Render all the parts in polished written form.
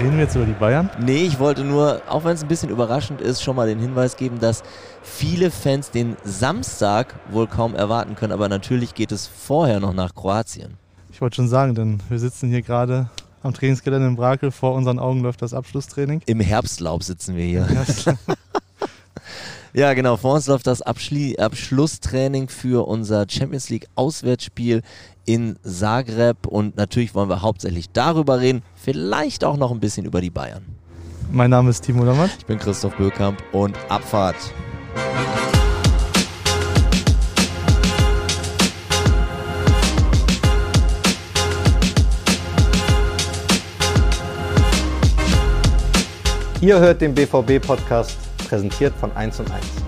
Reden wir jetzt über die Bayern? Nee, ich wollte nur, auch wenn es ein bisschen überraschend ist, schon mal den Hinweis geben, dass viele Fans den Samstag wohl kaum erwarten können, aber natürlich geht es vorher noch nach Kroatien. Ich wollte schon sagen, denn wir sitzen hier gerade am Trainingsgelände in Brakel, vor unseren Augen läuft das Abschlusstraining. Im Herbstlaub sitzen wir hier. Ja, genau, vor uns läuft das Abschlusstraining für unser Champions League Auswärtsspiel in Zagreb und natürlich wollen wir hauptsächlich darüber reden, vielleicht auch noch ein bisschen über die Bayern. Mein Name ist Timo Lammert. Ich bin Christoph Böhlkamp und Abfahrt. Ihr hört den BVB-Podcast, präsentiert von 1&1.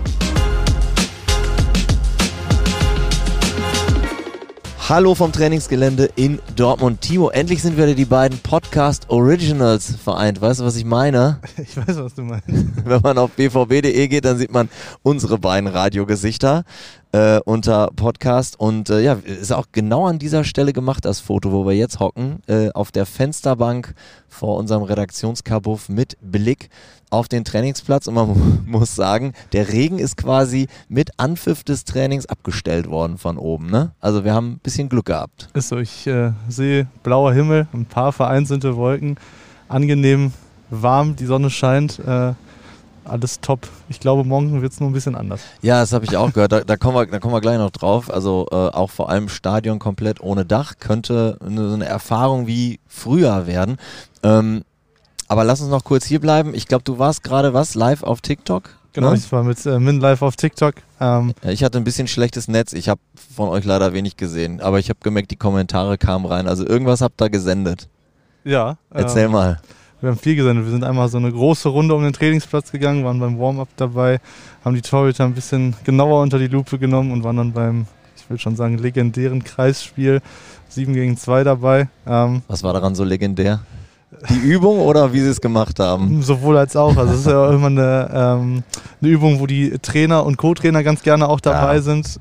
Hallo vom Trainingsgelände in Dortmund. Timo, endlich sind wieder die beiden Podcast Originals vereint. Weißt du, was ich meine? Ich weiß, was du meinst. Wenn man auf bvb.de geht, dann sieht man unsere beiden Radiogesichter unter Podcast. Und ja, ist auch genau an dieser Stelle gemacht, das Foto, wo wir jetzt hocken, auf der Fensterbank vor unserem Redaktionskabuff mit Blick auf den Trainingsplatz. Und man muss sagen, der Regen ist quasi mit Anpfiff des Trainings abgestellt worden von oben. Ne? Also wir haben ein bisschen Glück gehabt. Ist so, ich sehe blauer Himmel, ein paar vereinzelte Wolken, angenehm warm, die Sonne scheint, alles top. Ich glaube, morgen wird es nur ein bisschen anders. Ja, das habe ich auch gehört. Da kommen wir gleich noch drauf. Also auch vor allem Stadion komplett ohne Dach könnte so eine Erfahrung wie früher werden. Aber lass uns noch kurz hier bleiben. Ich glaube, du warst gerade live auf TikTok? Genau, ne? Ich war mit Min live auf TikTok. Ich hatte ein bisschen schlechtes Netz. Ich habe von euch leider wenig gesehen. Aber ich habe gemerkt, die Kommentare kamen rein. Also irgendwas habt ihr gesendet. Ja. Erzähl mal. Wir haben viel gesendet. Wir sind einmal so eine große Runde um den Trainingsplatz gegangen, waren beim Warm-up dabei, haben die Torhüter ein bisschen genauer unter die Lupe genommen und waren dann beim, ich will schon sagen, legendären Kreisspiel 7 gegen 2 dabei. Was war daran so legendär? Die Übung oder wie sie es gemacht haben? Sowohl als auch. Also es ist ja immer eine Übung, wo die Trainer und Co-Trainer ganz gerne auch dabei sind.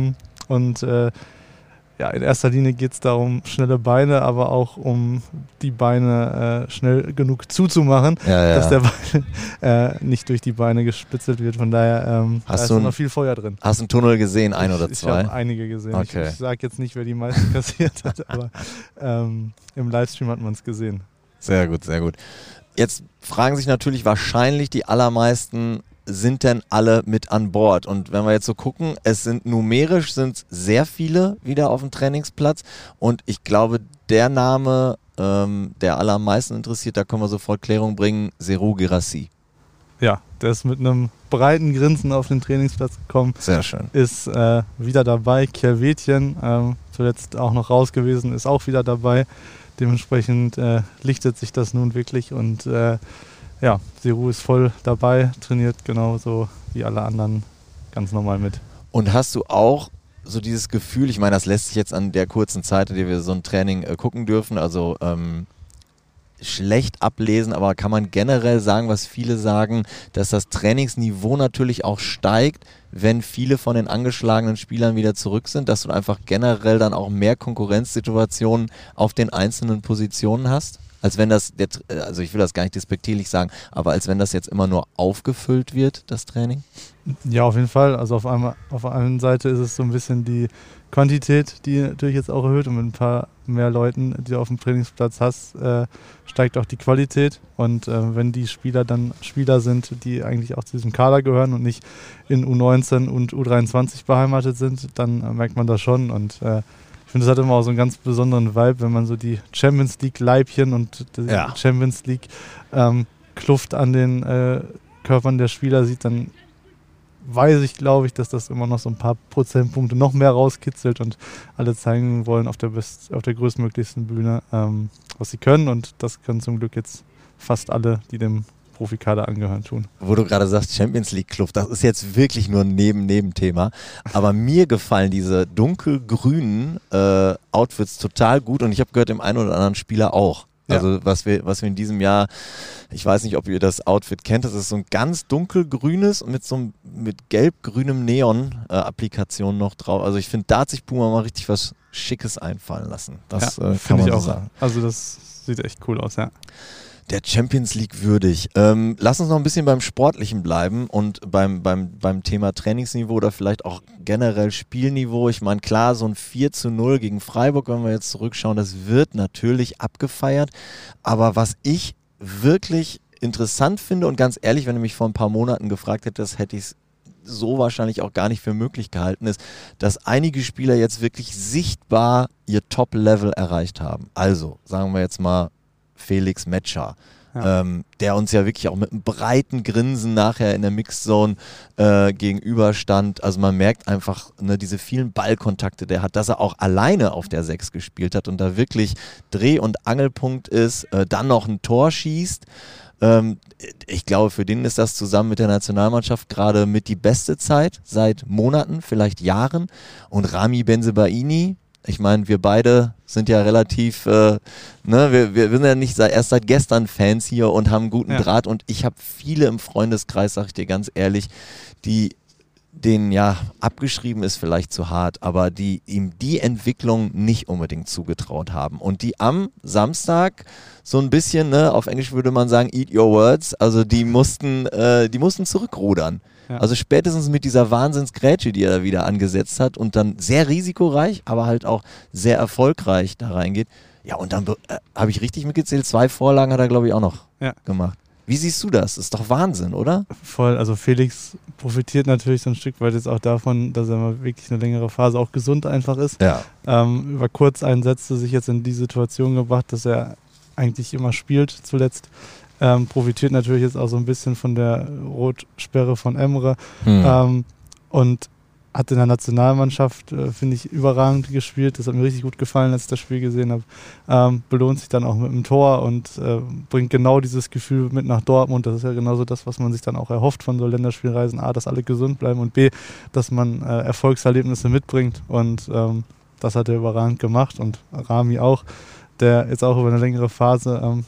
Ja, in erster Linie geht es darum, schnelle Beine, aber auch um die Beine schnell genug zuzumachen, dass der Ball nicht durch die Beine gespitzelt wird. Von daher da ist noch viel Feuer drin. Hast du einen Tunnel gesehen, ein oder zwei? Ich habe einige gesehen. Okay. Ich sage jetzt nicht, wer die meisten kassiert hat, aber im Livestream hat man es gesehen. Sehr gut, sehr gut. Jetzt fragen sich natürlich wahrscheinlich die allermeisten, sind denn alle mit an Bord? Und wenn wir jetzt so gucken, es sind numerisch sehr viele wieder auf dem Trainingsplatz und ich glaube, der Name, der allermeisten interessiert, da können wir sofort Klärung bringen, Serhou Guirassy. Ja, der ist mit einem breiten Grinsen auf den Trainingsplatz gekommen. Sehr schön. Ist wieder dabei. Kjellvetjen, zuletzt auch noch raus gewesen, ist auch wieder dabei. Dementsprechend lichtet sich das nun wirklich und ja, Serhou ist voll dabei, trainiert genauso wie alle anderen ganz normal mit. Und hast du auch so dieses Gefühl, ich meine, das lässt sich jetzt an der kurzen Zeit, in der wir so ein Training gucken dürfen, also schlecht ablesen, aber kann man generell sagen, was viele sagen, dass das Trainingsniveau natürlich auch steigt, wenn viele von den angeschlagenen Spielern wieder zurück sind, dass du einfach generell dann auch mehr Konkurrenzsituationen auf den einzelnen Positionen hast? Als wenn das jetzt, also ich will das gar nicht despektierlich sagen, aber als wenn das jetzt immer nur aufgefüllt wird, das Training? Ja, auf jeden Fall. Also auf der einen Seite ist es so ein bisschen die Quantität, die natürlich jetzt auch erhöht und mit ein paar mehr Leuten, die du auf dem Trainingsplatz hast, steigt auch die Qualität. Und wenn die Spieler dann Spieler sind, die eigentlich auch zu diesem Kader gehören und nicht in U19 und U23 beheimatet sind, dann merkt man das schon. Und ich finde, das hat immer auch so einen ganz besonderen Vibe, wenn man so die Champions League-Leibchen und die Champions League-Kluft an den Körpern der Spieler sieht, dann weiß ich, glaube ich, dass das immer noch so ein paar Prozentpunkte noch mehr rauskitzelt und alle zeigen wollen auf der größtmöglichsten Bühne, was sie können. Und das können zum Glück jetzt fast alle, die dem Profikader angehören, tun. Wo du gerade sagst, Champions League Kluft, das ist jetzt wirklich nur ein Nebenthema. Aber mir gefallen diese dunkelgrünen Outfits total gut und ich habe gehört, dem einen oder anderen Spieler auch. Also was wir in diesem Jahr, ich weiß nicht, ob ihr das Outfit kennt, das ist so ein ganz dunkelgrünes und mit gelb-grünem Neon-Applikation noch drauf. Also ich finde, da hat sich Puma mal richtig was Schickes einfallen lassen. Das kann man ich so auch sagen. Also das sieht echt cool aus, ja. Der Champions League würdig. Lass uns noch ein bisschen beim Sportlichen bleiben und beim Thema Trainingsniveau oder vielleicht auch generell Spielniveau. Ich meine, klar, so ein 4:0 gegen Freiburg, wenn wir jetzt zurückschauen, das wird natürlich abgefeiert. Aber was ich wirklich interessant finde und ganz ehrlich, wenn du mich vor ein paar Monaten gefragt hättest, hätte ich es so wahrscheinlich auch gar nicht für möglich gehalten, ist, dass einige Spieler jetzt wirklich sichtbar ihr Top-Level erreicht haben. Also, sagen wir jetzt mal, Felix Metscher, der uns ja wirklich auch mit einem breiten Grinsen nachher in der Mixzone gegenüberstand. Also man merkt einfach, ne, diese vielen Ballkontakte, der hat, dass er auch alleine auf der 6 gespielt hat und da wirklich Dreh- und Angelpunkt ist, dann noch ein Tor schießt. Ich glaube, für den ist das zusammen mit der Nationalmannschaft gerade mit die beste Zeit seit Monaten, vielleicht Jahren. Und Rami Bensebaini, ich meine, wir beide sind ja relativ, wir sind ja nicht erst seit gestern Fans hier und haben einen guten Draht und ich habe viele im Freundeskreis, sag ich dir ganz ehrlich, denen ja abgeschrieben ist vielleicht zu hart, aber die ihm die Entwicklung nicht unbedingt zugetraut haben und die am Samstag so ein bisschen, ne, auf Englisch würde man sagen, eat your words, also die mussten zurückrudern. Ja. Also spätestens mit dieser Wahnsinnsgrätsche, die er da wieder angesetzt hat und dann sehr risikoreich, aber halt auch sehr erfolgreich da reingeht. Ja, und dann habe ich richtig mitgezählt, 2 Vorlagen hat er, glaube ich, auch noch gemacht. Wie siehst du das? Ist doch Wahnsinn, oder? Voll, also Felix profitiert natürlich so ein Stück weit jetzt auch davon, dass er mal wirklich eine längere Phase auch gesund einfach ist. Ja. Über Kurzeinsätze sich jetzt in die Situation gebracht, dass er eigentlich immer spielt zuletzt. Profitiert natürlich jetzt auch so ein bisschen von der Rotsperre von Emre und hat in der Nationalmannschaft, finde ich, überragend gespielt. Das hat mir richtig gut gefallen, als ich das Spiel gesehen habe. Belohnt sich dann auch mit einem Tor und bringt genau dieses Gefühl mit nach Dortmund. Das ist ja genauso das, was man sich dann auch erhofft von so Länderspielreisen. A, dass alle gesund bleiben und B, dass man Erfolgserlebnisse mitbringt. Und das hat er überragend gemacht und Rami auch, der jetzt auch über eine längere Phase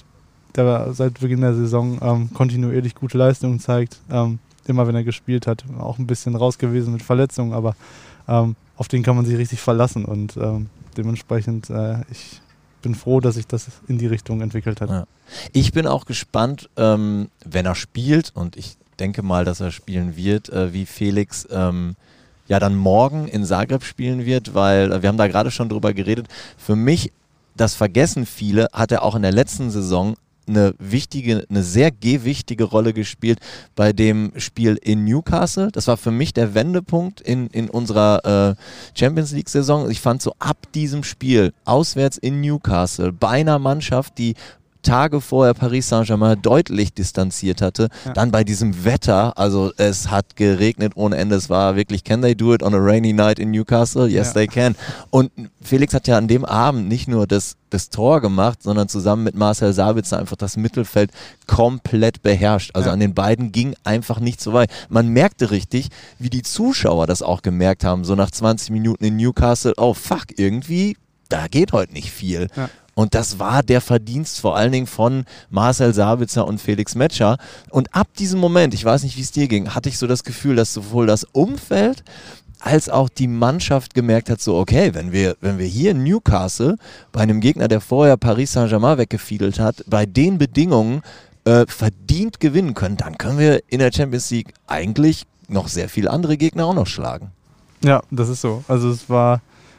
seit Beginn der Saison kontinuierlich gute Leistungen zeigt. Immer wenn er gespielt hat, auch ein bisschen raus gewesen mit Verletzungen, aber auf den kann man sich richtig verlassen und dementsprechend ich bin froh, dass sich das in die Richtung entwickelt hat. Ja. Ich bin auch gespannt, wenn er spielt und ich denke mal, dass er spielen wird, wie Felix dann morgen in Zagreb spielen wird, weil wir haben da gerade schon drüber geredet. Für mich, das vergessen viele, hat er auch in der letzten Saison eine sehr gewichtige Rolle gespielt bei dem Spiel in Newcastle. Das war für mich der Wendepunkt in unserer Champions League Saison. Ich fand so ab diesem Spiel auswärts in Newcastle bei einer Mannschaft, die Tage vorher Paris Saint-Germain deutlich distanziert hatte, dann bei diesem Wetter, also es hat geregnet ohne Ende, es war wirklich, can they do it on a rainy night in Newcastle? Yes, they can. Und Felix hat ja an dem Abend nicht nur das Tor gemacht, sondern zusammen mit Marcel Sabitzer einfach das Mittelfeld komplett beherrscht. Also an den beiden ging einfach nicht so weit. Man merkte richtig, wie die Zuschauer das auch gemerkt haben, so nach 20 Minuten in Newcastle, oh fuck, irgendwie, da geht heute nicht viel. Ja. Und das war der Verdienst vor allen Dingen von Marcel Sabitzer und Felix Metscher. Und ab diesem Moment, ich weiß nicht, wie es dir ging, hatte ich so das Gefühl, dass sowohl das Umfeld als auch die Mannschaft gemerkt hat, so okay, wenn wir hier in Newcastle bei einem Gegner, der vorher Paris Saint-Germain weggefiedelt hat, bei den Bedingungen verdient gewinnen können, dann können wir in der Champions League eigentlich noch sehr viele andere Gegner auch noch schlagen. Ja, das ist so. Also es war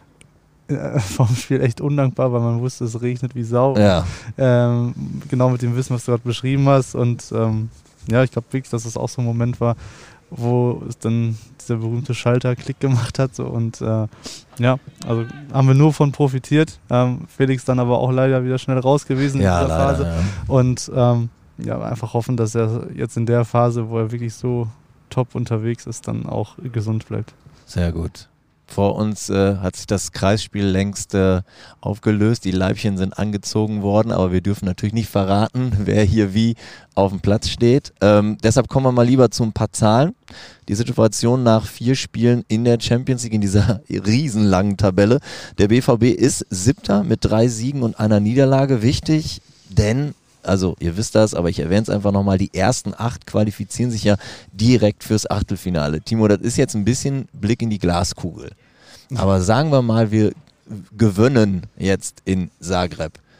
vom Spiel echt undankbar, weil man wusste, es regnet wie Sau. Ja. Genau mit dem Wissen, was du gerade beschrieben hast. Und ich glaube wirklich, dass es auch so ein Moment war, wo es dann dieser berühmte Schalter Klick gemacht hat. So. Und also haben wir nur von profitiert. Felix dann aber auch leider wieder schnell raus gewesen in dieser Phase. Ja. Und einfach hoffen, dass er jetzt in der Phase, wo er wirklich so top unterwegs ist, dann auch gesund bleibt. Sehr gut. Vor uns hat sich das Kreisspiel längst aufgelöst. Die Leibchen sind angezogen worden, aber wir dürfen natürlich nicht verraten, wer hier wie auf dem Platz steht. Deshalb kommen wir mal lieber zu ein paar Zahlen. Die Situation nach 4 Spielen in der Champions League, in dieser riesenlangen Tabelle. Der BVB ist 7. mit 3 Siegen und einer Niederlage. Wichtig, denn also ihr wisst das, aber ich erwähne es einfach nochmal, die ersten 8 qualifizieren sich ja direkt fürs Achtelfinale. Timo, das ist jetzt ein bisschen Blick in die Glaskugel. Aber sagen wir mal, wir gewinnen jetzt in Zagreb.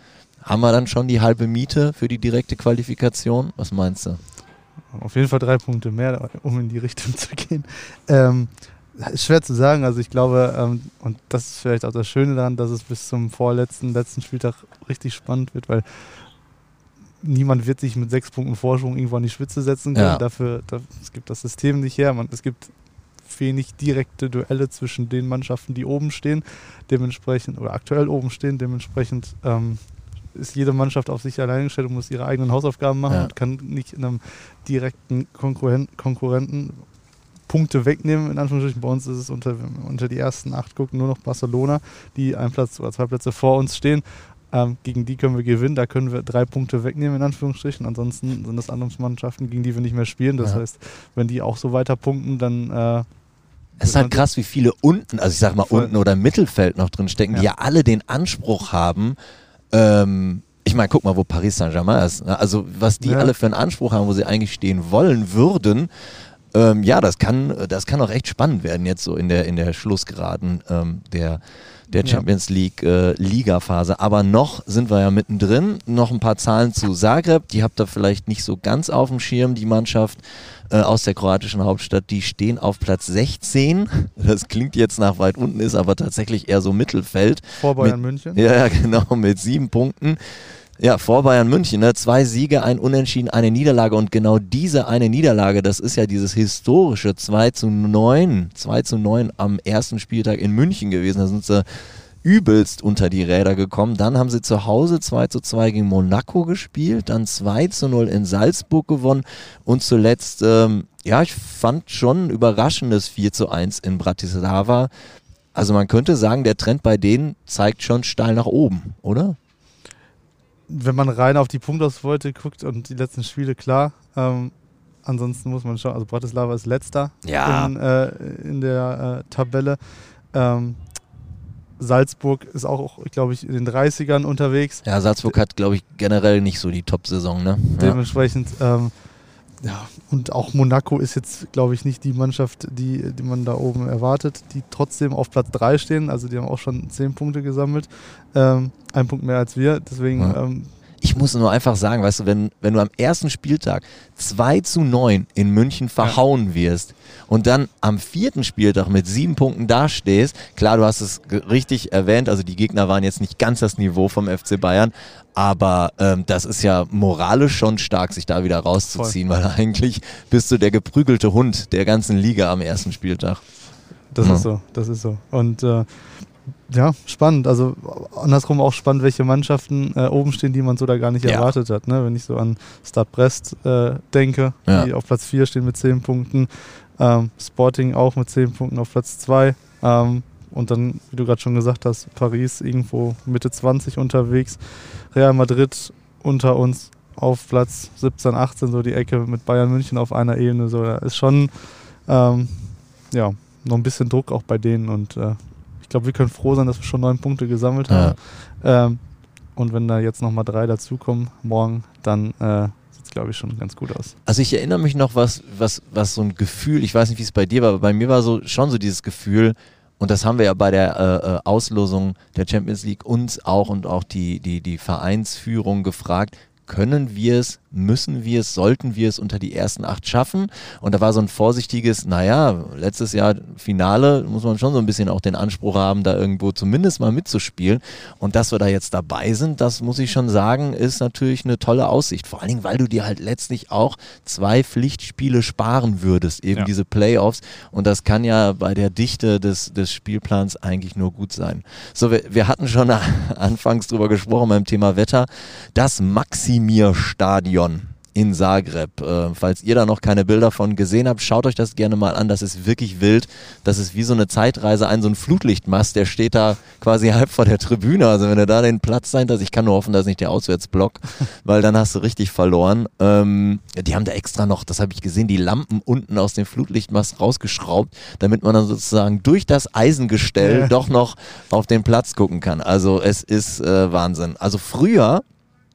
Haben wir dann schon die halbe Miete für die direkte Qualifikation? Was meinst du? Auf jeden Fall 3 Punkte mehr, um in die Richtung zu gehen. Ist schwer zu sagen. Also ich glaube, und das ist vielleicht auch das Schöne daran, dass es bis zum letzten Spieltag richtig spannend wird, weil niemand wird sich mit 6 Punkten Vorsprung irgendwo an die Spitze setzen können. Es gibt das System nicht her. Es gibt wenig direkte Duelle zwischen den Mannschaften, die oben stehen, dementsprechend, oder aktuell oben stehen, dementsprechend ist jede Mannschaft auf sich allein gestellt und muss ihre eigenen Hausaufgaben machen und kann nicht in einem direkten Konkurrenten Punkte wegnehmen, in Anführungsstrichen. Bei uns ist es unter die ersten 8 gucken nur noch Barcelona, die 1 Platz oder 2 Plätze vor uns stehen. Gegen die können wir gewinnen, da können wir 3 Punkte wegnehmen, in Anführungsstrichen. Ansonsten sind das andere Mannschaften, gegen die wir nicht mehr spielen. Das heißt, wenn die auch so weiter punkten, dann es ist halt krass, wie viele unten, also ich sag mal unten oder im Mittelfeld noch drin stecken, die ja alle den Anspruch haben, ich meine, guck mal, wo Paris Saint-Germain ist. Ne? Also was die alle für einen Anspruch haben, wo sie eigentlich stehen wollen würden, das kann auch echt spannend werden jetzt so in der Schlussgeraden der Champions League Liga-Phase. Aber noch sind wir ja mittendrin. Noch ein paar Zahlen zu Zagreb. Die habt ihr vielleicht nicht so ganz auf dem Schirm. Die Mannschaft aus der kroatischen Hauptstadt, die stehen auf Platz 16. Das klingt jetzt nach weit unten, ist aber tatsächlich eher so Mittelfeld. Vor Bayern München. Ja, genau, mit 7 Punkten. Ja, vor Bayern München, ne? 2 Siege, ein Unentschieden, eine Niederlage und genau diese eine Niederlage, das ist ja dieses historische 2:9 am ersten Spieltag in München gewesen. Da sind sie übelst unter die Räder gekommen. Dann haben sie zu Hause 2:2 gegen Monaco gespielt, dann 2:0 in Salzburg gewonnen und zuletzt, ich fand schon ein überraschendes 4:1 in Bratislava. Also man könnte sagen, der Trend bei denen zeigt schon steil nach oben, oder? Wenn man rein auf die Punktausbeute guckt und die letzten Spiele, klar. Ansonsten muss man schauen, also Bratislava ist letzter in der Tabelle. Salzburg ist auch, glaube ich, in den 30ern unterwegs. Ja, Salzburg hat, glaube ich, generell nicht so die Top-Saison, ne? Dementsprechend, und auch Monaco ist jetzt, glaube ich, nicht die Mannschaft, die man da oben erwartet, die trotzdem auf Platz 3 stehen. Also die haben auch schon 10 Punkte gesammelt. 1 Punkt mehr als wir, deswegen... Ich muss nur einfach sagen, weißt du, wenn du am ersten Spieltag 2:9 in München verhauen wirst und dann am 4. Spieltag mit 7 Punkten dastehst, klar, du hast es richtig erwähnt, also die Gegner waren jetzt nicht ganz das Niveau vom FC Bayern, aber das ist ja moralisch schon stark, sich da wieder rauszuziehen, weil eigentlich bist du der geprügelte Hund der ganzen Liga am ersten Spieltag. Das ist so. Und spannend. Also andersrum auch spannend, welche Mannschaften oben stehen, die man so da gar nicht erwartet hat. Ne? Wenn ich so an Stade Brest denke, die auf Platz 4 stehen mit 10 Punkten. Sporting auch mit 10 Punkten auf Platz 2. Und dann, wie du gerade schon gesagt hast, Paris irgendwo Mitte 20 unterwegs. Real Madrid unter uns auf Platz 17, 18, so die Ecke mit Bayern München auf einer Ebene. So, da ist schon noch ein bisschen Druck auch bei denen und ich glaube, wir können froh sein, dass wir schon 9 Punkte gesammelt haben. Und wenn da jetzt nochmal 3 dazukommen morgen, dann sieht es, glaube ich, schon ganz gut aus. Also ich erinnere mich noch, was so ein Gefühl, ich weiß nicht, wie es bei dir war, aber bei mir war schon so dieses Gefühl, und das haben wir ja bei der Auslosung der Champions League uns auch und auch die Vereinsführung gefragt, können wir es, müssen wir es, sollten wir es unter die ersten 8 schaffen? Und da war so ein vorsichtiges, letztes Jahr Finale, muss man schon so ein bisschen auch den Anspruch haben, da irgendwo zumindest mal mitzuspielen. Und dass wir da jetzt dabei sind, das muss ich schon sagen, ist natürlich eine tolle Aussicht. Vor allen Dingen, weil du dir halt letztlich auch 2 Pflichtspiele sparen würdest, eben diese Playoffs. Und das kann ja bei der Dichte des Spielplans eigentlich nur gut sein. So, wir hatten schon anfangs drüber gesprochen beim Thema Wetter. Das Maximir-Stadion in Zagreb. Falls ihr da noch keine Bilder von gesehen habt, schaut euch das gerne mal an. Das ist wirklich wild. Das ist wie so eine Zeitreise, so ein Flutlichtmast, der steht da quasi halb vor der Tribüne. Also wenn du da den Platz sein hast, ich kann nur hoffen, dass nicht der Auswärtsblock, weil dann hast du richtig verloren. Die haben da extra noch, das habe ich gesehen, die Lampen unten aus dem Flutlichtmast rausgeschraubt, damit man dann sozusagen durch das Eisengestell doch noch auf den Platz gucken kann. Also es ist Wahnsinn. Also früher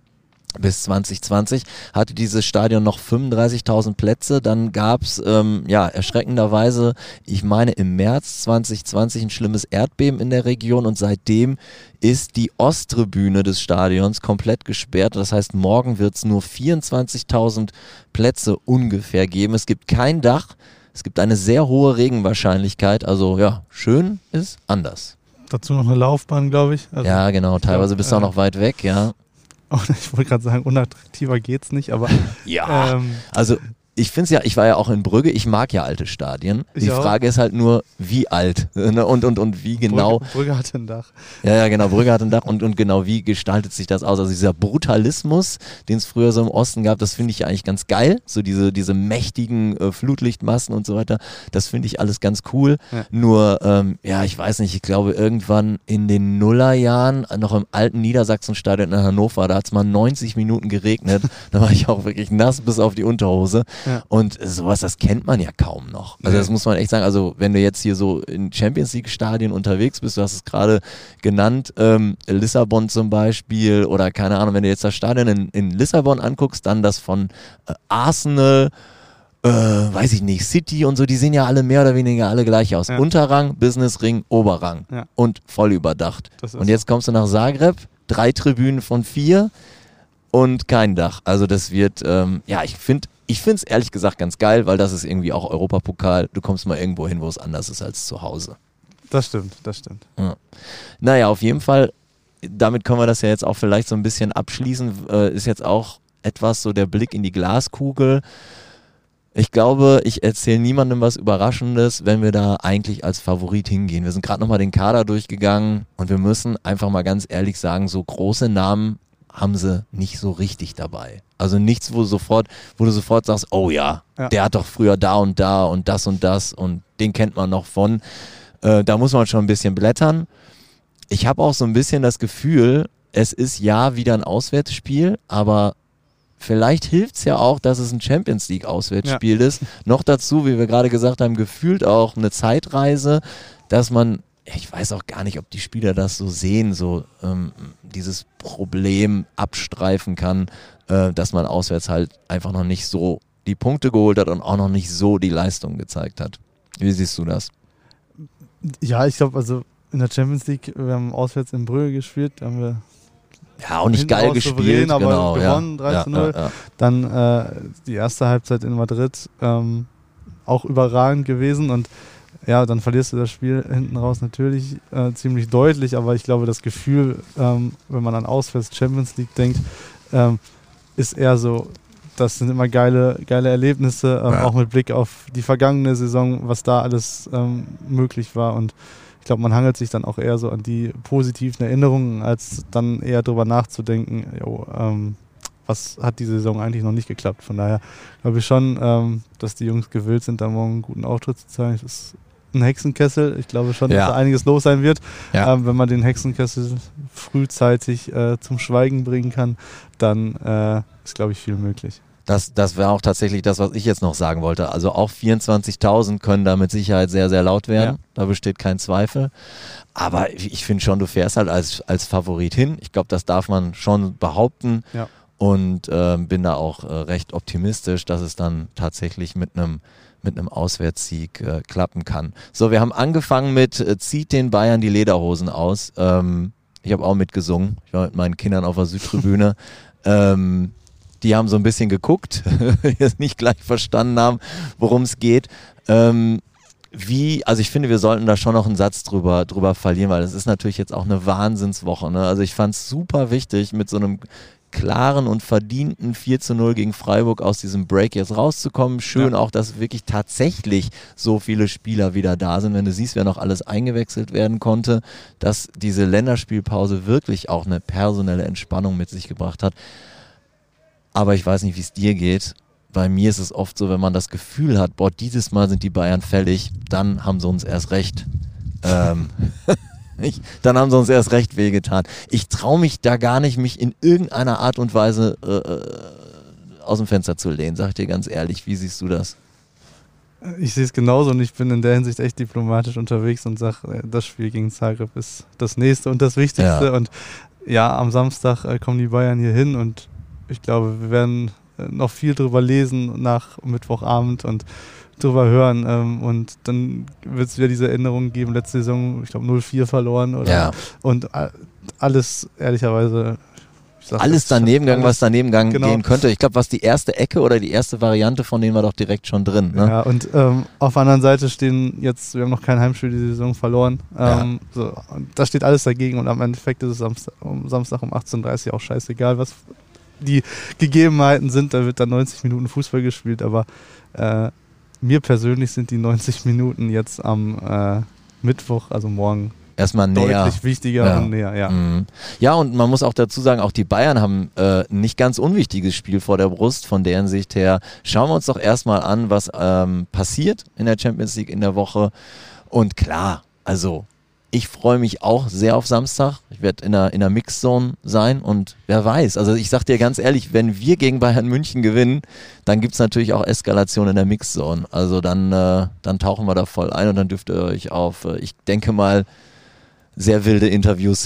Bis 2020 hatte dieses Stadion noch 35.000 Plätze. Dann gab es erschreckenderweise, ich meine im März 2020 ein schlimmes Erdbeben in der Region und seitdem ist die Osttribüne des Stadions komplett gesperrt. Das heißt, morgen wird es nur 24.000 Plätze ungefähr geben. Es gibt kein Dach, es gibt eine sehr hohe Regenwahrscheinlichkeit. Also ja, schön ist anders. Dazu noch eine Laufbahn, glaube ich. Also, ja, genau, teilweise bist du auch noch weit weg, ja. Ich wollte gerade sagen, unattraktiver geht's nicht, aber ja, also ich finde es ja, ich war ja auch in Brügge, ich mag ja alte Stadien. Die Frage ist halt nur, wie alt, ne? und wie genau. Brügge hat ein Dach. Ja, genau, Brügge hat ein Dach und genau wie gestaltet sich das aus? Also dieser Brutalismus, den es früher so im Osten gab, das finde ich ja eigentlich ganz geil. So diese mächtigen Flutlichtmassen und so weiter, das finde ich alles ganz cool. Ja. Nur, ich weiß nicht, ich glaube irgendwann in den Nullerjahren, noch im alten Niedersachsenstadion in Hannover, da hat es mal 90 Minuten geregnet. Da war ich auch wirklich nass bis auf die Unterhose. Ja. Und sowas, das kennt man ja kaum noch. Also das muss man echt sagen, also wenn du jetzt hier so in Champions League Stadien unterwegs bist, du hast es gerade genannt, Lissabon zum Beispiel oder keine Ahnung, wenn du jetzt das Stadion in Lissabon anguckst, dann das von Arsenal, weiß ich nicht, City und so, die sehen ja alle mehr oder weniger alle gleich aus. Ja. Unterrang, Businessring, Oberrang und voll überdacht. Und jetzt kommst du nach Zagreb, 3 Tribünen von 4 und kein Dach. Also das wird, ich finde es ehrlich gesagt ganz geil, weil das ist irgendwie auch Europapokal. Du kommst mal irgendwo hin, wo es anders ist als zu Hause. Das stimmt. Ja. Naja, auf jeden Fall, damit können wir das ja jetzt auch vielleicht so ein bisschen abschließen. Ist jetzt auch etwas so der Blick in die Glaskugel. Ich glaube, ich erzähle niemandem was Überraschendes, wenn wir da eigentlich als Favorit hingehen. Wir sind gerade nochmal den Kader durchgegangen und wir müssen einfach mal ganz ehrlich sagen, so große Namen haben sie nicht so richtig dabei. Also nichts, wo du sofort sagst, oh ja, der hat doch früher da und das und den kennt man noch von. Da muss man schon ein bisschen blättern. Ich habe auch so ein bisschen das Gefühl, es ist ja wieder ein Auswärtsspiel, aber vielleicht hilft es ja auch, dass es ein Champions League Auswärtsspiel ist. Noch dazu, wie wir gerade gesagt haben, gefühlt auch eine Zeitreise, dass man, ich weiß auch gar nicht, ob die Spieler das so sehen, so dieses Problem abstreifen kann, dass man auswärts halt einfach noch nicht so die Punkte geholt hat und auch noch nicht so die Leistung gezeigt hat. Wie siehst du das? Ja, ich glaube, also in der Champions League, wir haben auswärts in Brügge gespielt, da haben wir auch nicht geil gespielt, aber genau, gewonnen, 3-0. Ja. Dann die erste Halbzeit in Madrid auch überragend gewesen und ja, dann verlierst du das Spiel hinten raus natürlich ziemlich deutlich, aber ich glaube, das Gefühl, wenn man an auswärts Champions League denkt, ist eher so, das sind immer geile Erlebnisse, auch mit Blick auf die vergangene Saison, was da alles möglich war und ich glaube, man hangelt sich dann auch eher so an die positiven Erinnerungen, als dann eher drüber nachzudenken, was hat die Saison eigentlich noch nicht geklappt. Von daher glaube ich schon, dass die Jungs gewillt sind, da morgen einen guten Auftritt zu zeigen. Das ist ein Hexenkessel. Ich glaube schon, dass da einiges los sein wird. Ja. Wenn man den Hexenkessel frühzeitig zum Schweigen bringen kann, dann ist, glaube ich, viel möglich. Das wäre auch tatsächlich das, was ich jetzt noch sagen wollte. Also auch 24.000 können da mit Sicherheit sehr, sehr laut werden. Ja. Da besteht kein Zweifel. Aber ich finde schon, du fährst halt als Favorit hin. Ich glaube, das darf man schon behaupten. Ja. Und bin da auch recht optimistisch, dass es dann tatsächlich mit einem Auswärtssieg klappen kann. So, wir haben angefangen mit zieht den Bayern die Lederhosen aus. Ich habe auch mitgesungen. Ich war mit meinen Kindern auf der Südtribüne. Die haben so ein bisschen geguckt, die es nicht gleich verstanden haben, worum es geht. Also ich finde, wir sollten da schon noch einen Satz drüber verlieren, weil es ist natürlich jetzt auch eine Wahnsinnswoche. Ne? Also ich fand es super wichtig, mit so einem klaren und verdienten 4-0 gegen Freiburg aus diesem Break jetzt rauszukommen. Schön auch, dass wirklich tatsächlich so viele Spieler wieder da sind. Wenn du siehst, wer noch alles eingewechselt werden konnte, dass diese Länderspielpause wirklich auch eine personelle Entspannung mit sich gebracht hat. Aber ich weiß nicht, wie es dir geht. Bei mir ist es oft so, wenn man das Gefühl hat, boah, dieses Mal sind die Bayern fällig, dann haben sie uns erst recht. Dann haben sie uns erst recht wehgetan. Ich traue mich da gar nicht, mich in irgendeiner Art und Weise aus dem Fenster zu lehnen, sag ich dir ganz ehrlich. Wie siehst du das? Ich sehe es genauso und ich bin in der Hinsicht echt diplomatisch unterwegs und sage, das Spiel gegen Zagreb ist das nächste und das Wichtigste. Ja. Und ja, am Samstag kommen die Bayern hier hin und ich glaube, wir werden noch viel drüber lesen nach Mittwochabend und drüber hören. Und dann wird es wieder diese Erinnerungen geben. Letzte Saison, ich glaube, 0-4 verloren. Und alles, ehrlicherweise... Alles daneben gegangen, was daneben gehen könnte. Ich glaube, was die erste Ecke oder die erste Variante, von denen war doch direkt schon drin. Ne? Ja, und auf der anderen Seite stehen jetzt, wir haben noch kein Heimspiel die Saison verloren. So, und da steht alles dagegen und am Endeffekt ist es Samstag um 18:30 Uhr auch scheißegal, was die Gegebenheiten sind. Da wird dann 90 Minuten Fußball gespielt, aber mir persönlich sind die 90 Minuten jetzt am Mittwoch, also morgen, erstmal näher. Deutlich wichtiger und näher, ja. Ja, und man muss auch dazu sagen, auch die Bayern haben ein nicht ganz unwichtiges Spiel vor der Brust. Von deren Sicht her schauen wir uns doch erstmal an, was passiert in der Champions League in der Woche. Und klar, also ich freue mich auch sehr auf Samstag. Ich werde in der Mixzone sein und wer weiß, also ich sag dir ganz ehrlich, wenn wir gegen Bayern München gewinnen, dann gibt es natürlich auch Eskalation in der Mixzone. Also dann tauchen wir da voll ein und dann dürft ihr euch auf, ich denke mal, sehr wilde Interviews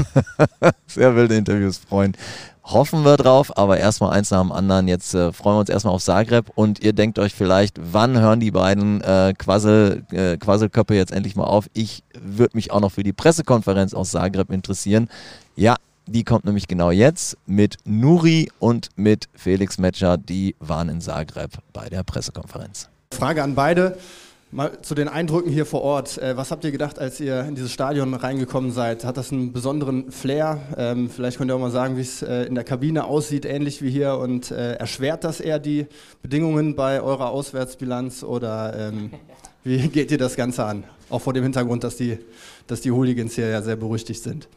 freuen. Hoffen wir drauf, aber erstmal eins nach dem anderen. Jetzt freuen wir uns erstmal auf Zagreb und ihr denkt euch vielleicht, wann hören die beiden Quasselköpfe jetzt endlich mal auf? Ich würde mich auch noch für die Pressekonferenz aus Zagreb interessieren. Ja, die kommt nämlich genau jetzt mit Nuri und mit Felix Metscher. Die waren in Zagreb bei der Pressekonferenz. Frage an beide. Mal zu den Eindrücken hier vor Ort. Was habt ihr gedacht, als ihr in dieses Stadion reingekommen seid? Hat das einen besonderen Flair? Vielleicht könnt ihr auch mal sagen, wie es in der Kabine aussieht, ähnlich wie hier. Und erschwert das eher die Bedingungen bei eurer Auswärtsbilanz? Oder wie geht ihr das Ganze an? Auch vor dem Hintergrund, dass die Hooligans hier ja sehr berüchtigt sind.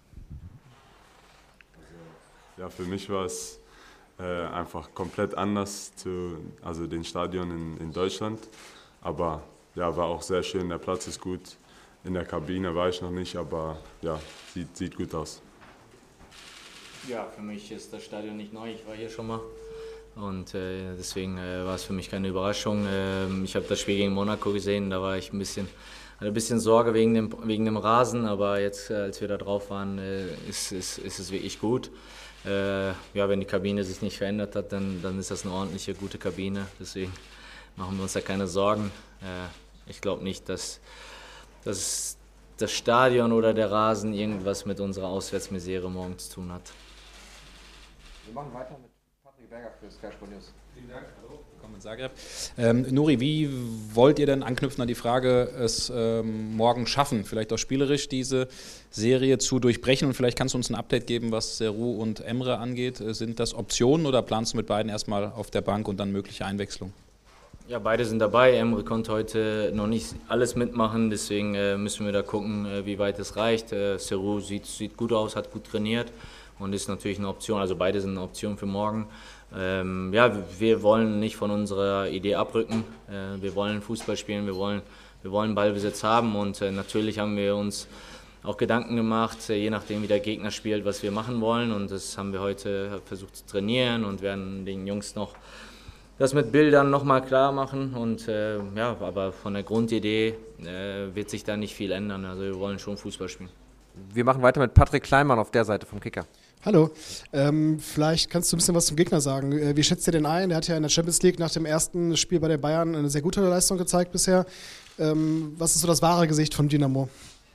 Ja, für mich war es einfach komplett anders also den Stadion in Deutschland. Aber ja, war auch sehr schön, der Platz ist gut. In der Kabine war ich noch nicht, aber ja, sieht gut aus. Ja, für mich ist das Stadion nicht neu, ich war hier schon mal. Und deswegen war es für mich keine Überraschung. Ich habe das Spiel gegen Monaco gesehen, da war ich hatte ein bisschen Sorge wegen dem Rasen, aber jetzt, als wir da drauf waren, ist es wirklich gut. Ja, wenn die Kabine sich nicht verändert hat, dann ist das eine ordentliche, gute Kabine. Deswegen machen wir uns da keine Sorgen. Ich glaube nicht, dass das Stadion oder der Rasen irgendwas mit unserer Auswärtsmisere morgen zu tun hat. Wir machen weiter mit Patrick Berger für Sky Sport News. Vielen Dank, hallo, willkommen in Zagreb. Nuri, wie wollt ihr denn anknüpfen an die Frage, es morgen schaffen, vielleicht auch spielerisch diese Serie zu durchbrechen? Und vielleicht kannst du uns ein Update geben, was Serhou und Emre angeht. Sind das Optionen oder planst du mit beiden erstmal auf der Bank und dann mögliche Einwechslung? Ja, beide sind dabei. Emre konnte heute noch nicht alles mitmachen, deswegen müssen wir da gucken, wie weit es reicht. Serhou sieht gut aus, hat gut trainiert und ist natürlich eine Option. Also beide sind eine Option für morgen. Ja, wir wollen nicht von unserer Idee abrücken. Wir wollen Fußball spielen, wir wollen Ballbesitz haben und natürlich haben wir uns auch Gedanken gemacht, je nachdem wie der Gegner spielt, was wir machen wollen, und das haben wir heute versucht zu trainieren und werden den Jungs noch das mit Bildern nochmal klar machen und ja, aber von der Grundidee wird sich da nicht viel ändern. Also wir wollen schon Fußball spielen. Wir machen weiter mit Patrick Kleinmann auf der Seite vom Kicker. Hallo, vielleicht kannst du ein bisschen was zum Gegner sagen. Wie schätzt ihr den ein? Der hat ja in der Champions League nach dem ersten Spiel bei den Bayern eine sehr gute Leistung gezeigt bisher. Was ist so das wahre Gesicht von Dynamo?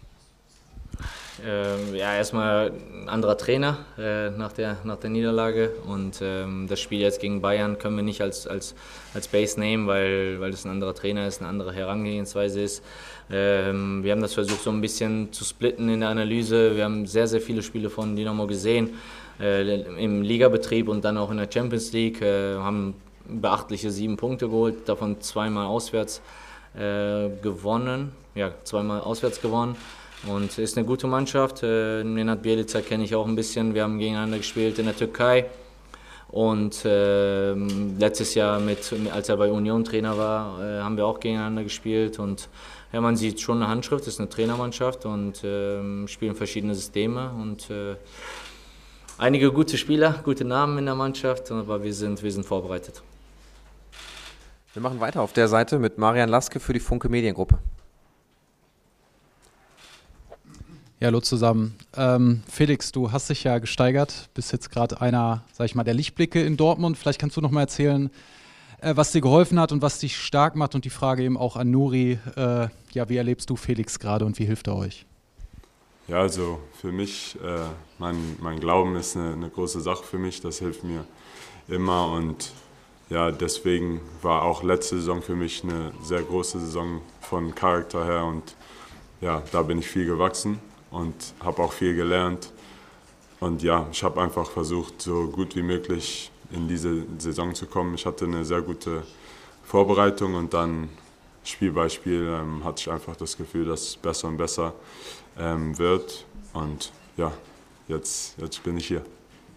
Ja, erstmal ein anderer Trainer nach der Niederlage und das Spiel jetzt gegen Bayern können wir nicht als Base nehmen, weil es ein anderer Trainer ist, eine andere Herangehensweise ist. Wir haben das versucht so ein bisschen zu splitten in der Analyse. Wir haben sehr, sehr viele Spiele von Dynamo gesehen, im Ligabetrieb und dann auch in der Champions League, haben beachtliche 7 Punkte geholt, davon 2-mal auswärts gewonnen, ja, 2-mal auswärts gewonnen. Und ist eine gute Mannschaft. Nenad Bjelica kenne ich auch ein bisschen. Wir haben gegeneinander gespielt in der Türkei. Und letztes Jahr, als er bei Union Trainer war, haben wir auch gegeneinander gespielt. Und ja, man sieht schon eine Handschrift, es ist eine Trainermannschaft und spielen verschiedene Systeme. Und einige gute Spieler, gute Namen in der Mannschaft, aber wir sind vorbereitet. Wir machen weiter auf der Seite mit Marian Laske für die Funke Mediengruppe. Ja, hallo zusammen. Felix, du hast dich ja gesteigert, bist jetzt gerade einer, sag ich mal, der Lichtblicke in Dortmund. Vielleicht kannst du noch mal erzählen, was dir geholfen hat und was dich stark macht. Und die Frage eben auch an Nuri, ja, wie erlebst du Felix gerade und wie hilft er euch? Ja, also für mich, mein Glauben ist eine große Sache für mich, das hilft mir immer und ja, deswegen war auch letzte Saison für mich eine sehr große Saison von Charakter her und ja, da bin ich viel gewachsen und habe auch viel gelernt und ja, ich habe einfach versucht, so gut wie möglich in diese Saison zu kommen. Ich hatte eine sehr gute Vorbereitung und dann Spiel bei Spiel hatte ich einfach das Gefühl, dass es besser und besser wird und ja, jetzt bin ich hier.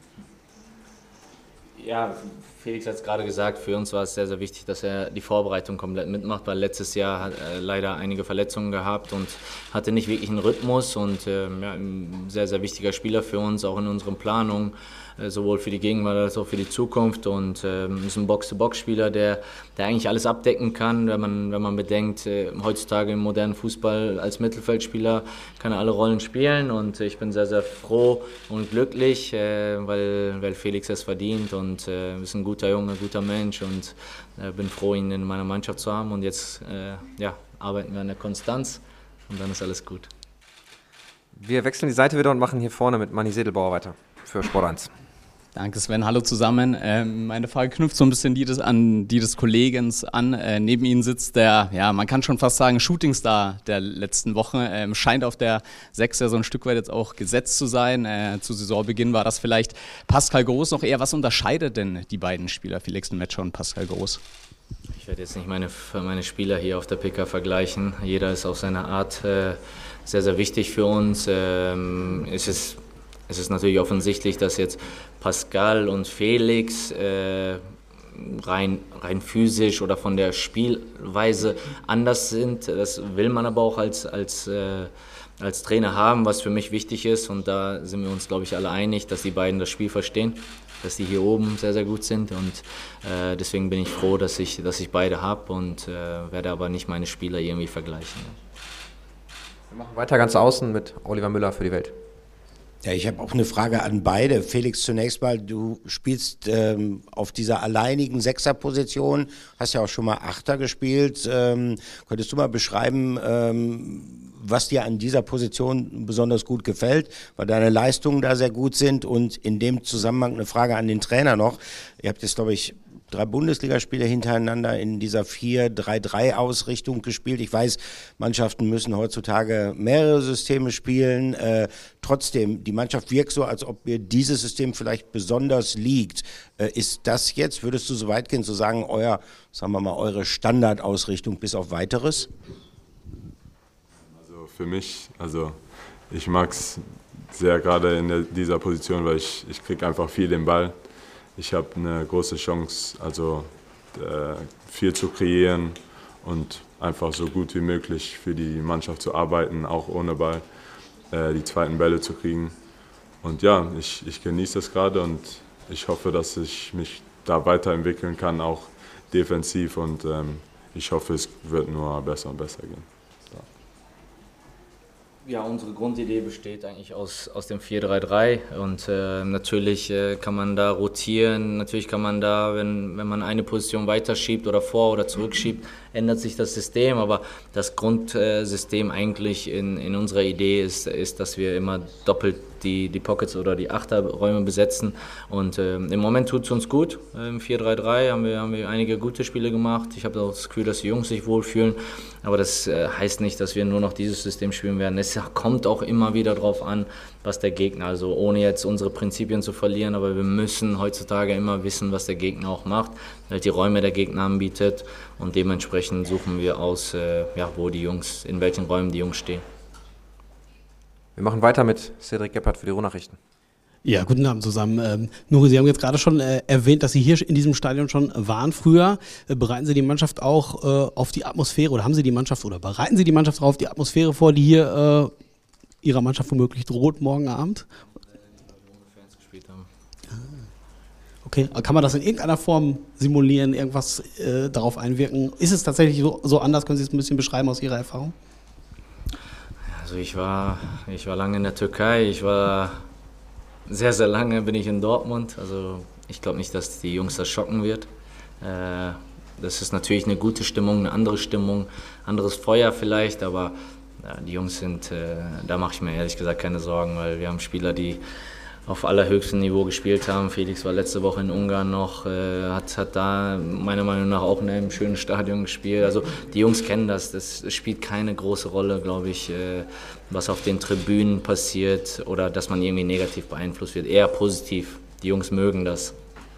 Ja, Felix hat es gerade gesagt, für uns war es sehr, sehr wichtig, dass er die Vorbereitung komplett mitmacht, weil letztes Jahr hat er leider einige Verletzungen gehabt und hatte nicht wirklich einen Rhythmus und ja, ein sehr, sehr wichtiger Spieler für uns, auch in unseren Planungen, sowohl für die Gegenwart als auch für die Zukunft und ist ein Box-to-Box-Spieler, der eigentlich alles abdecken kann, wenn man bedenkt, heutzutage im modernen Fußball als Mittelfeldspieler kann er alle Rollen spielen und ich bin sehr, sehr froh und glücklich, weil Felix es verdient und ist ein guter Junge, ein guter Mensch und bin froh, ihn in meiner Mannschaft zu haben und jetzt ja, arbeiten wir an der Konstanz und dann ist alles gut. Wir wechseln die Seite wieder und machen hier vorne mit Manni Sedelbauer weiter für Sport 1. Danke Sven, hallo zusammen. Meine Frage knüpft so ein bisschen an die des Kollegens an. Neben Ihnen sitzt der, ja, man kann schon fast sagen, Shootingstar der letzten Woche. Scheint auf der 6 ja so ein Stück weit jetzt auch gesetzt zu sein. Zu Saisonbeginn war das vielleicht Pascal Groß noch eher. Was unterscheidet denn die beiden Spieler, Felix Metscher und Pascal Groß? Ich werde jetzt nicht meine Spieler hier auf der PK vergleichen. Jeder ist auf seine Art sehr, sehr wichtig für uns. Es ist natürlich offensichtlich, dass jetzt Pascal und Felix rein physisch oder von der Spielweise anders sind. Das will man aber auch als Trainer haben, was für mich wichtig ist. Und da sind wir uns, glaube ich, alle einig, dass die beiden das Spiel verstehen, dass die hier oben sehr, sehr gut sind. Und deswegen bin ich froh, dass ich beide habe und werde aber nicht meine Spieler irgendwie vergleichen. Wir machen weiter ganz außen mit Oliver Müller für die Welt. Ja, ich habe auch eine Frage an beide. Felix, zunächst mal, du spielst auf dieser alleinigen Sechserposition, hast ja auch schon mal Achter gespielt. Könntest du mal beschreiben, was dir an dieser Position besonders gut gefällt, weil deine Leistungen da sehr gut sind? Und in dem Zusammenhang eine Frage an den Trainer noch. Ihr habt jetzt, glaube ich, 3 Bundesligaspiele hintereinander in dieser 4-3-3-Ausrichtung gespielt. Ich weiß, Mannschaften müssen heutzutage mehrere Systeme spielen. Trotzdem, die Mannschaft wirkt so, als ob mir dieses System vielleicht besonders liegt. Ist das jetzt, würdest du so weit gehen, zu sagen, eure Standardausrichtung bis auf Weiteres? Also für mich, ich mag es sehr gerade in dieser Position, weil ich kriege einfach viel den Ball. Ich habe eine große Chance, viel zu kreieren und einfach so gut wie möglich für die Mannschaft zu arbeiten, auch ohne Ball, die zweiten Bälle zu kriegen. Und ja, ich genieße das gerade und ich hoffe, dass ich mich da weiterentwickeln kann, auch defensiv und ich hoffe, es wird nur besser und besser gehen. Ja, unsere Grundidee besteht eigentlich aus dem 4-3-3 und natürlich kann man da rotieren, natürlich kann man da, wenn man eine Position weiterschiebt oder vor- oder zurückschiebt, ändert sich das System, aber das Grundsystem eigentlich in unserer Idee ist, dass wir immer doppelt die Pockets oder die Achterräume besetzen und im Moment tut es uns gut. Im 4-3-3 haben wir einige gute Spiele gemacht. Ich habe auch das Gefühl, dass die Jungs sich wohlfühlen, aber das heißt nicht, dass wir nur noch dieses System spielen werden. Es kommt auch immer wieder darauf an, was der Gegner, also ohne jetzt unsere Prinzipien zu verlieren, aber wir müssen heutzutage immer wissen, was der Gegner auch macht, weil die Räume der Gegner anbietet und dementsprechend suchen wir aus, wo die Jungs, in welchen Räumen die Jungs stehen. Wir machen weiter mit Cedric Gebhardt für die Ruhrnachrichten. Ja, guten Abend zusammen. Nuri, Sie haben jetzt gerade schon erwähnt, dass Sie hier in diesem Stadion schon waren früher. Bereiten Sie die Mannschaft auch auf die Atmosphäre oder bereiten Sie die Mannschaft auf die Atmosphäre vor, die hier Ihrer Mannschaft womöglich droht morgen Abend? Okay, kann man das in irgendeiner Form simulieren, irgendwas darauf einwirken? Ist es tatsächlich so anders? Können Sie es ein bisschen beschreiben aus Ihrer Erfahrung? Also ich war lange in der Türkei, ich war sehr, sehr lange bin ich in Dortmund. Also ich glaube nicht, dass die Jungs das schocken wird. Das ist natürlich eine gute Stimmung, eine andere Stimmung, anderes Feuer vielleicht, aber ja, die Jungs sind, da mache ich mir ehrlich gesagt keine Sorgen, weil wir haben Spieler, die auf allerhöchstem Niveau gespielt haben. Felix war letzte Woche in Ungarn noch, hat da meiner Meinung nach auch in einem schönen Stadion gespielt. Also die Jungs kennen das spielt keine große Rolle, glaube ich, was auf den Tribünen passiert oder dass man irgendwie negativ beeinflusst wird. Eher positiv, die Jungs mögen das.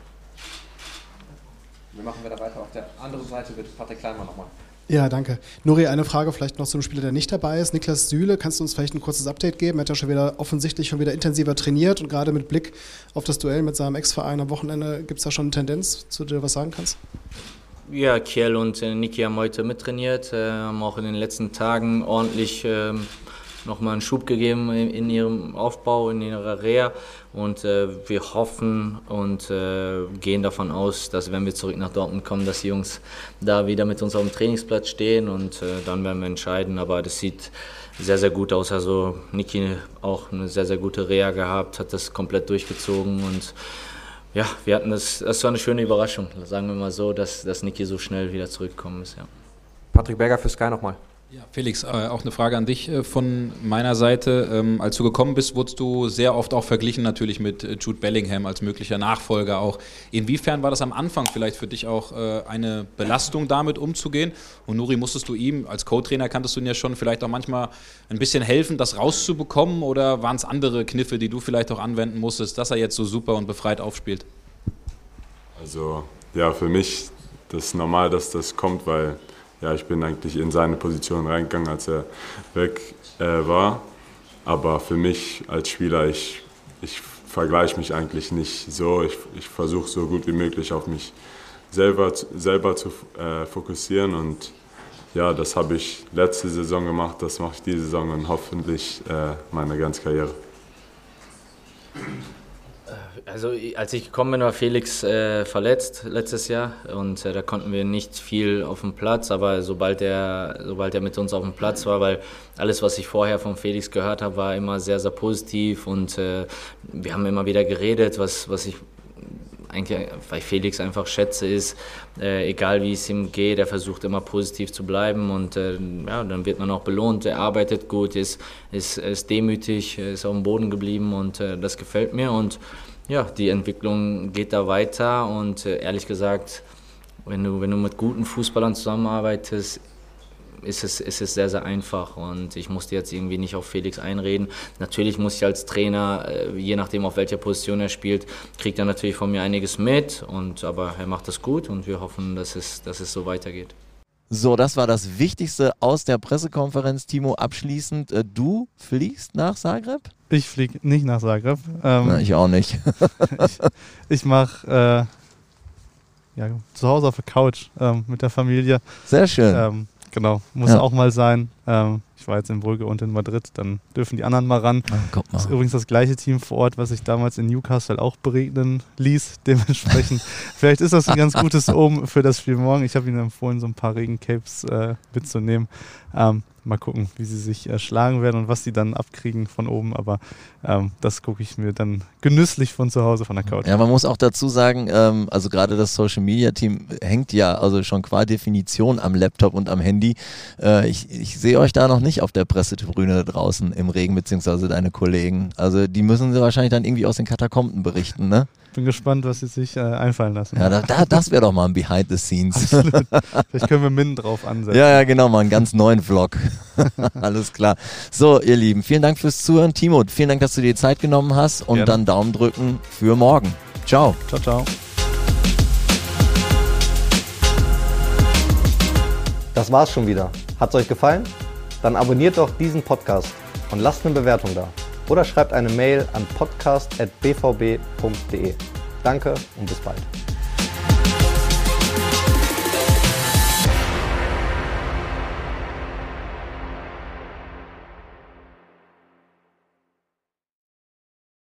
Wir machen wieder weiter. Auf der anderen Seite wird Patrick Kleinmann nochmal. Ja, danke. Nuri, eine Frage vielleicht noch zu einem Spieler, der nicht dabei ist. Niklas Süle, kannst du uns vielleicht ein kurzes Update geben? Er hat ja offensichtlich schon wieder intensiver trainiert und gerade mit Blick auf das Duell mit seinem Ex-Verein am Wochenende, gibt es da schon eine Tendenz, zu der du was sagen kannst? Ja, Kiel und Niki haben heute mittrainiert, haben auch in den letzten Tagen ordentlich nochmal einen Schub gegeben in ihrem Aufbau, in ihrer Reha. Und wir hoffen und gehen davon aus, dass wenn wir zurück nach Dortmund kommen, dass die Jungs da wieder mit uns auf dem Trainingsplatz stehen und dann werden wir entscheiden. Aber das sieht sehr, sehr gut aus. Also Niki auch eine sehr, sehr gute Reha gehabt, hat das komplett durchgezogen und ja, wir hatten das war eine schöne Überraschung, sagen wir mal so, dass Niki so schnell wieder zurückgekommen ist. Ja. Patrick Berger für Sky nochmal. Ja, Felix, auch eine Frage an dich von meiner Seite. Als du gekommen bist, wurdest du sehr oft auch verglichen natürlich mit Jude Bellingham als möglicher Nachfolger auch. Inwiefern war das am Anfang vielleicht für dich auch eine Belastung, damit umzugehen? Und Nuri, musstest du ihm, als Co-Trainer kanntest du ihn ja schon vielleicht auch manchmal ein bisschen helfen, das rauszubekommen? Oder waren es andere Kniffe, die du vielleicht auch anwenden musstest, dass er jetzt so super und befreit aufspielt? Also ja, für mich das ist normal, dass das kommt, weil ja, ich bin eigentlich in seine Position reingegangen, als er weg war. Aber für mich als Spieler, ich vergleiche mich eigentlich nicht so. Ich versuche so gut wie möglich auf mich selber zu fokussieren. Und ja, das habe ich letzte Saison gemacht, das mache ich diese Saison und hoffentlich meine ganze Karriere. Also als ich gekommen bin, war Felix verletzt letztes Jahr und da konnten wir nicht viel auf dem Platz, aber sobald er mit uns auf dem Platz war, weil alles, was ich vorher von Felix gehört habe, war immer sehr, sehr positiv und wir haben immer wieder geredet, was ich eigentlich bei Felix einfach schätze, ist, egal wie es ihm geht, er versucht immer positiv zu bleiben und ja, dann wird man auch belohnt, er arbeitet gut, ist demütig, ist auf dem Boden geblieben und das gefällt mir und ja, die Entwicklung geht da weiter und ehrlich gesagt, wenn du mit guten Fußballern zusammenarbeitest, ist es sehr, sehr einfach und ich musste jetzt irgendwie nicht auf Felix einreden. Natürlich muss ich als Trainer, je nachdem auf welcher Position er spielt, kriegt er natürlich von mir einiges mit, aber er macht das gut und wir hoffen, dass es so weitergeht. So, das war das Wichtigste aus der Pressekonferenz. Timo, abschließend, du fliegst nach Zagreb? Ich fliege nicht nach Zagreb. Na, ich auch nicht. ich mache zu Hause auf der Couch mit der Familie. Sehr schön. Genau, muss auch mal sein. Ich war jetzt in Brügge und in Madrid, dann dürfen die anderen mal ran. Das ist übrigens das gleiche Team vor Ort, was sich damals in Newcastle auch beregnen ließ. Dementsprechend, vielleicht ist das ein ganz gutes Omen für das Spiel morgen. Ich habe Ihnen empfohlen, so ein paar Regencapes mitzunehmen. Mal gucken, wie sie sich schlagen werden und was sie dann abkriegen von oben. Aber das gucke ich mir dann genüsslich von zu Hause, von der Couch. Ja, man muss auch dazu sagen, also gerade das Social-Media-Team hängt ja also schon qua Definition am Laptop und am Handy. Ich sehe euch da noch nicht auf der Pressetribüne draußen im Regen, beziehungsweise deine Kollegen. Also die müssen sie wahrscheinlich dann irgendwie aus den Katakomben berichten, ne? Bin gespannt, was sie sich einfallen lassen. Ja, das wäre doch mal ein Behind the Scenes. Absolut. Vielleicht können wir Min drauf ansetzen. Ja, genau, mal einen ganz neuen Vlog. Alles klar. So, ihr Lieben, vielen Dank fürs Zuhören. Timo, vielen Dank, dass du dir die Zeit genommen hast und Gerne. Dann Daumen drücken für morgen. Ciao. Ciao, ciao. Das war's schon wieder. Hat's euch gefallen? Dann abonniert doch diesen Podcast und lasst eine Bewertung da. Oder schreibt eine Mail an podcast@bvb.de. Danke und bis bald.